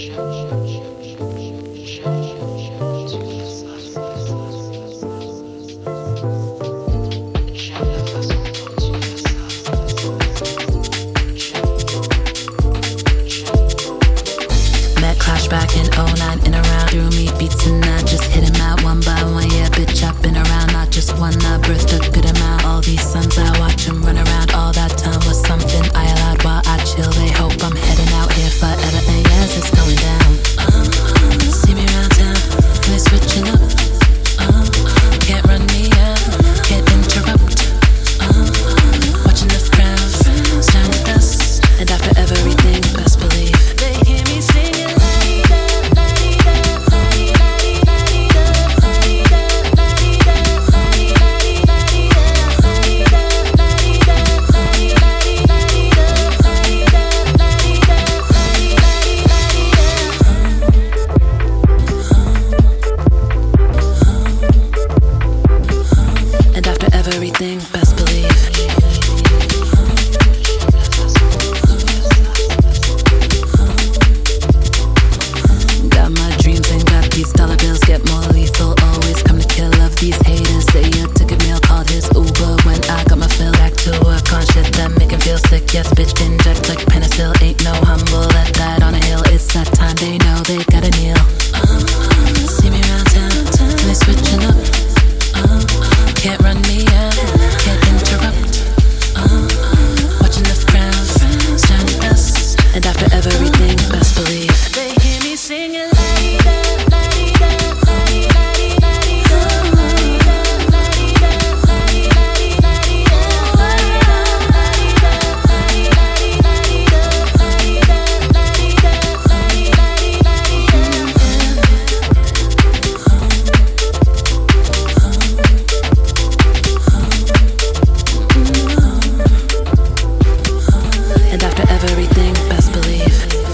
Back in '09, in around, threw me beats and I just hit him out one by one. Yeah, bitch, I've been around, not just one. I birthed a good amount. All these sons, I watch them run around. All that time was something I allowed while I chill. They hope I'm heading out here forever. And yes, it's going down. See me around town, and they switching up. Can't run me out, can't interrupt. Watching the crowd, stand with us, and after everything, best believe they hear me singing. Everything, best believe. Got my dreams and got these dollar bills. Get more lethal, always come to kill of these haters. Say a ticket meal, called his Uber. When I got my fill, back to work on shit that make him feel sick. Yes, bitch, inject like penicillin. Ain't no humble, let that on a hill. It's that time, they know they gotta kneel. See me around town, and they switching up. Can't run me out, can't interrupt. Watching the crowd, stand with us, and after everything, best believe they hear me singing. Everything, best believe.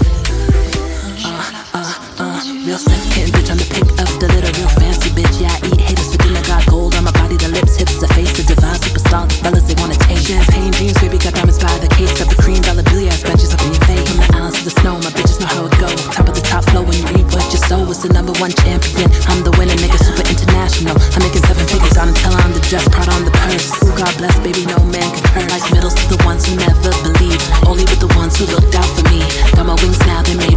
Real second, bitch, I'm the pick of the litter. Real fancy, bitch, yeah, I eat haters for dinner. Got gold on my body, the lips, hips, the face, the divine superstar. The fellas, they wanna taste champagne dreams, baby, got diamonds by the case. Got the cream, dollar billy ass badges up in your face. From the islands to the snow, my bitches know how it go. Top of the top flow when you reap what you sow. It's the #1 champion, I'm the winner, nigga, super international. I'm making 7 figures out until I'm the dress, proud on the purse. Ooh, God bless, baby, no man can hurt. Like middles to the ones who never believed, only with the ones who looked out for me. Got my wings now, they made